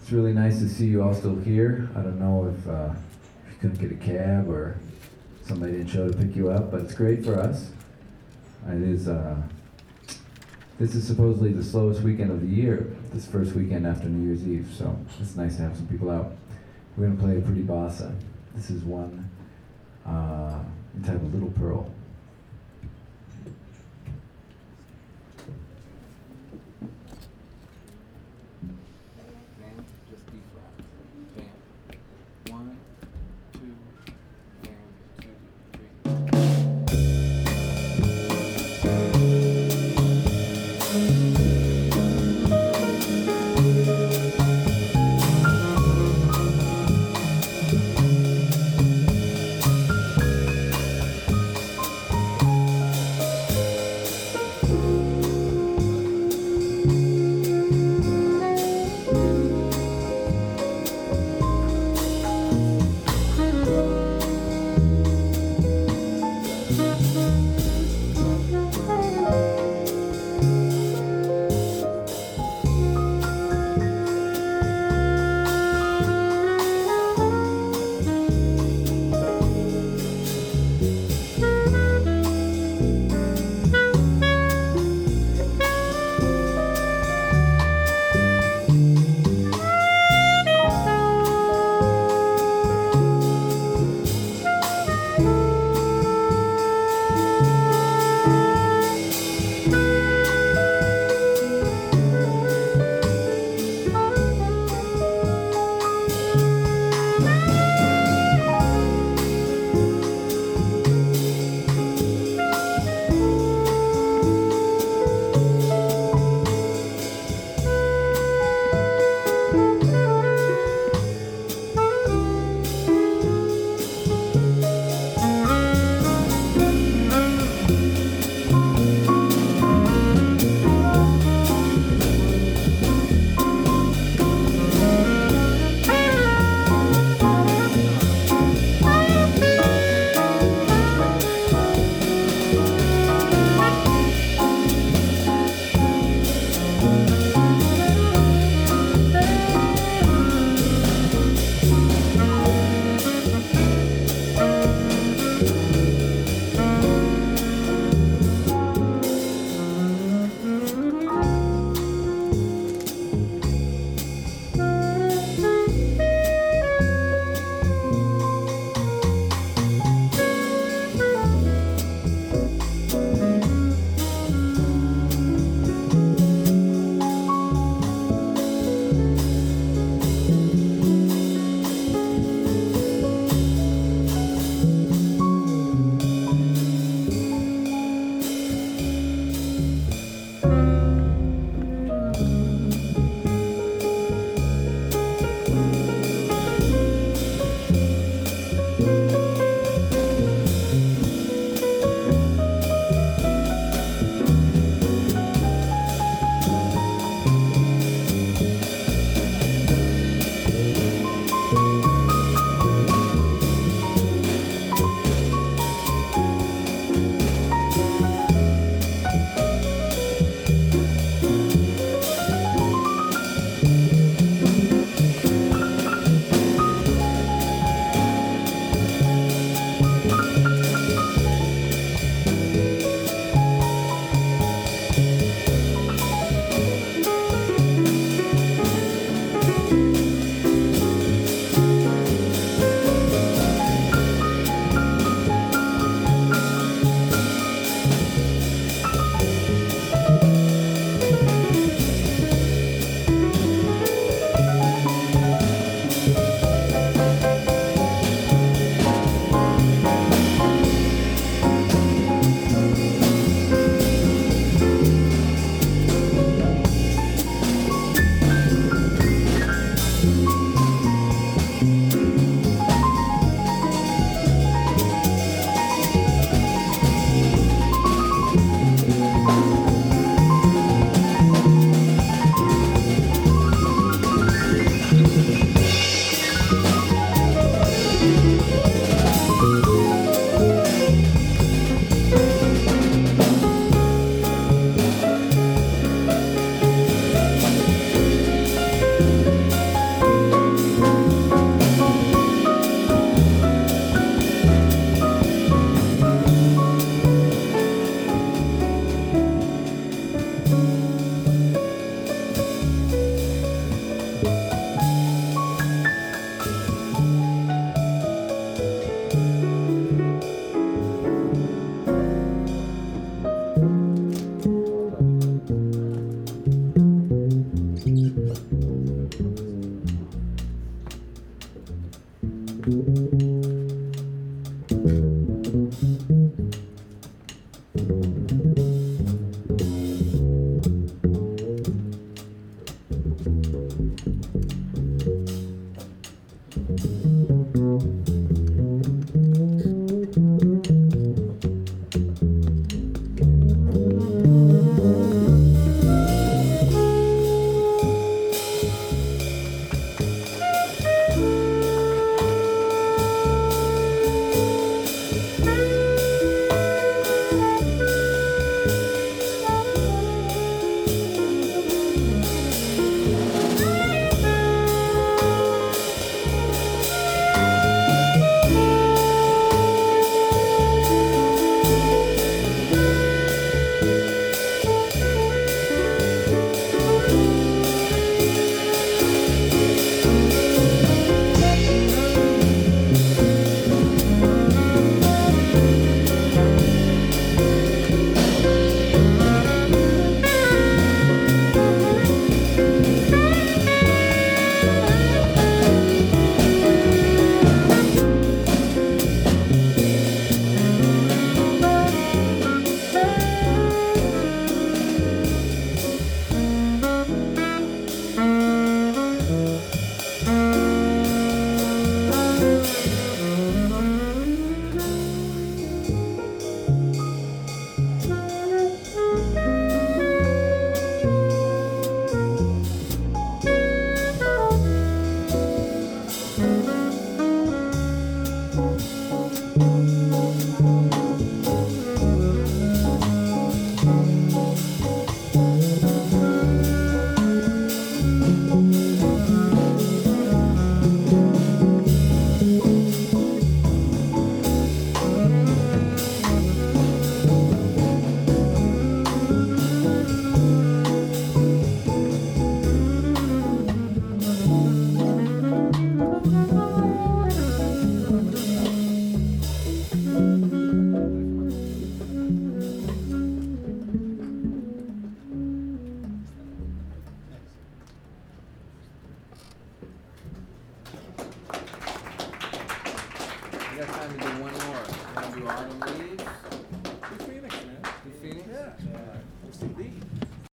It's really nice to see you all still here. I don't know if you couldn't get a cab or somebody didn't show to pick you up, but it's great for us. It is. This is supposedly the slowest weekend of the year, this first weekend after New Year's Eve, so it's nice to have some people out. We're going to play a pretty bossa. This is one entitled Little Pearl. We got time to do one more. Want to do Autumn Leaves? Phoenix, man. You Phoenix? Yeah. OCD.